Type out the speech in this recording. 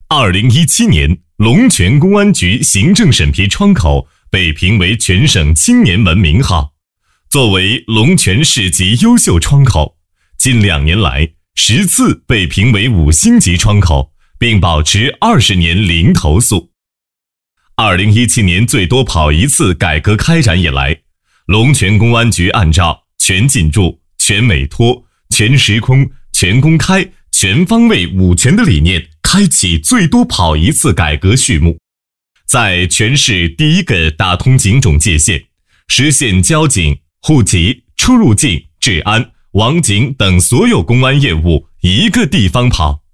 2017年，龙泉公安局行政审批窗口被评为全省青年文明号。作为龙泉市级优秀窗口，近2年来10次被评为5星级窗口，并保持20年零投诉。2017年最多跑一次改革开展以来，龙泉公安局按照全进驻、全委托、全时空、全公开、全方位5全的理念，开启最多跑一次改革序幕，在全市第一个打通警种界限，实现交警、户籍、出入境、治安、网警等所有公安业务一个地方跑。